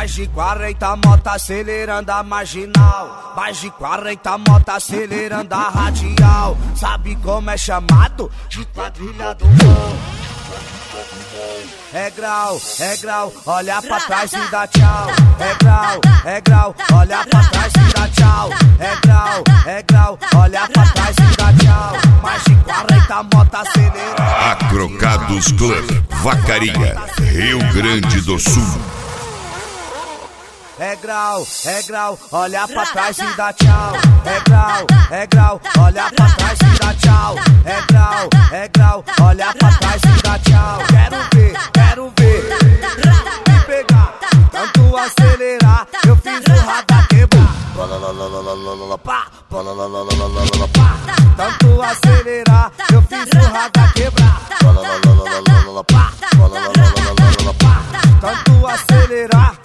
Mais de 40 moto acelerando a marginal. Mais de 40 moto acelerando a radial. Sabe como é chamado? De quadrilha do mal. É grau, olha pra trás e dá tchau. É grau, olha pra trás e dá tchau. É grau, olha pra trás e dá tchau. Mais de 40 moto acelerando. Acrocados Club, Vacaria, Rio Grande do Sul. É grau, olha pra trás e dá tchau. É grau, olha pra trás e dá tchau. É grau, olha pra trás e dá tchau. Quero ver me pegar, tanto acelerar, eu fiz o radar quebrar. Tanto acelerar, eu fiz o radar quebrar. Tanto acelerar.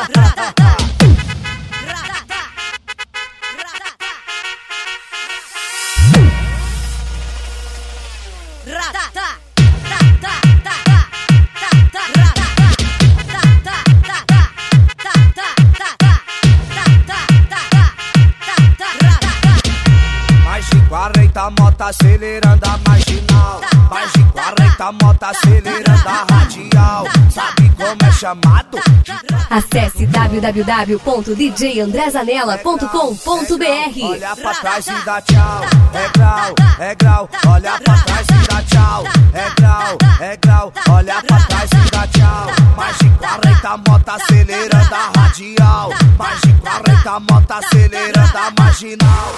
Mais de 40 moto acelerando a marginal. Mais de 40 moto acelerando a radial. Sabe como é chamado? Acesse www.djandrezanella.com.br. Olha pra trás e dá tchau. É grau, olha pra trás e dá tchau. É grau, olha pra trás e dá tchau. Mais de 40 moto acelerando a radial. Mais de 40 moto acelerando a marginal.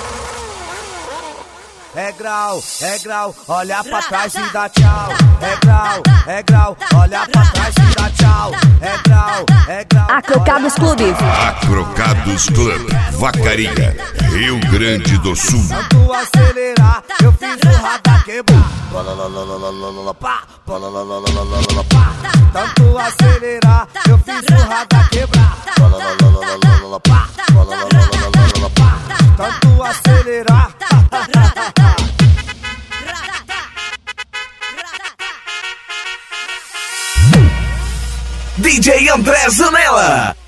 É grau, olha pra trás e dá tchau. É grau, olha pra trás e dá tchau. É grau. Acrocados Clube. Acrocados Club, Vacaria, Rio Grande do Sul. Tanto acelerar, eu fiz o radar quebrar. Tanto acelerar, eu fiz o radar quebrar. Tanto acelerar. DJ André Zanella.